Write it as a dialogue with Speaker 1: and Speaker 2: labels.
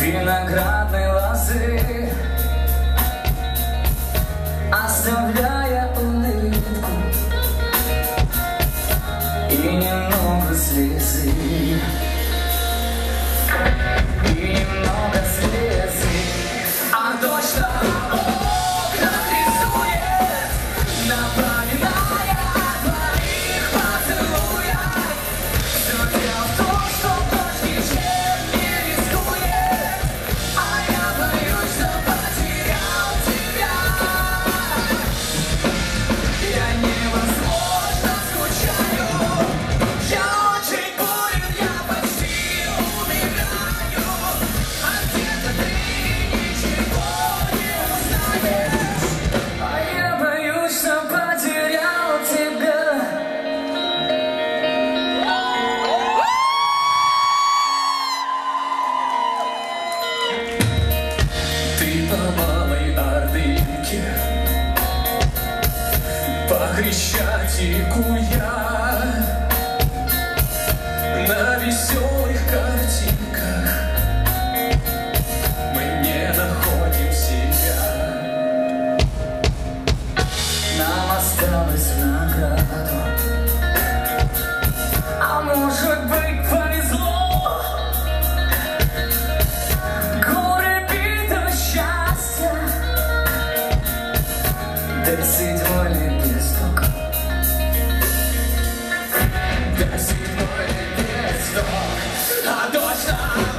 Speaker 1: виноградной лозы, оставляя улыбку и немного слезы, и немного слезы. А точно окна рисует, напоминая о твоих поцелуях. Все дело в том, что дождь ничем не рискует, а я боюсь, что потерял тебя. Я невозможно скучаю, я очень болен, я почти умираю, а где-то ты ничего не узнаешь, а я боюсь, что потерял тебя. Ты по малой Ордынке, по Хрещатику я, на веселых картинках мы не находим себя. Нам осталось в награду, а может быть повезло. Горы битого счастья, до седьмой лепесток, до седьмой лепесток, а точно.